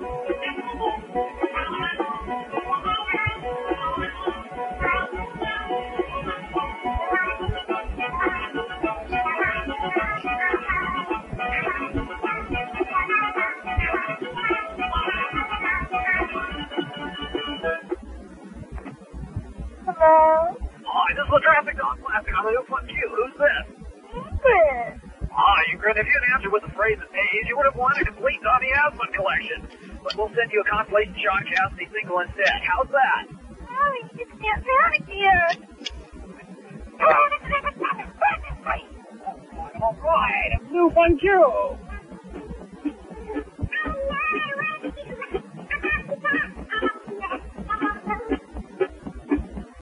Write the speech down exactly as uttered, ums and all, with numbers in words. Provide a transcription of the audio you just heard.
Hello? Hi, this is the Traffic Dog Plastic on the New Fun Q. Who's this? Ingrid. Hi, Ingrid. If you had answered with the phrase at age, you would have won a complete Donny Asmund collection. But we'll send you a consolation Sean Cassidy single instead. How's that? Mommy, it's Aunt Panic here. All right, New Fun Q.